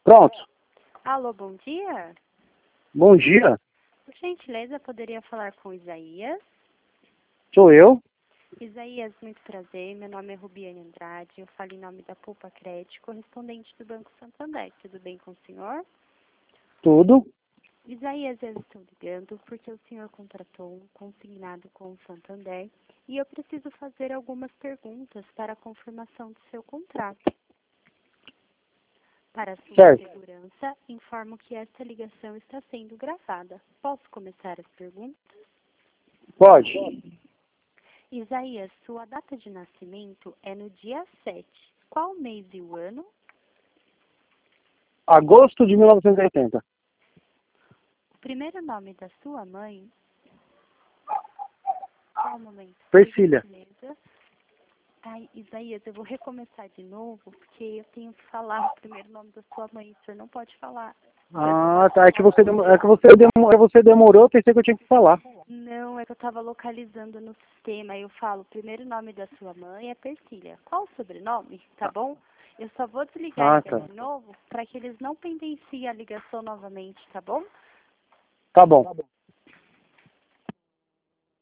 Pronto. Alô, bom dia. Bom dia. Por gentileza, poderia falar com Isaías? Sou eu. Isaías, muito prazer. Meu nome é Rubiane Andrade. Eu falo em nome da Poupa Crédito, correspondente do Banco Santander. Tudo bem com o senhor? Tudo. Isaías, eu estou ligando porque o senhor contratou um consignado com o Santander e eu preciso fazer algumas perguntas para a confirmação do seu contrato. Para sua Certo. segurança, informo que esta ligação está sendo gravada. Posso começar as perguntas? Pode. Isaías, sua data de nascimento é no dia 7. Qual mês e o ano? Agosto de 1980. O primeiro nome da sua mãe? Qual o momento? Persília. Beleza. Ai, Isaías, eu vou recomeçar de novo, porque eu tenho que falar o primeiro nome da sua mãe. O senhor não pode falar. Ah, tá. É que você demorou, eu pensei que eu tinha que falar. Não, é que eu estava localizando no sistema. Eu falo, o primeiro nome da sua mãe é Persília. Qual o sobrenome? Tá bom? Eu só vou desligar Ah, tá. de novo para que eles não pendenciem a ligação novamente, tá bom? Tá bom.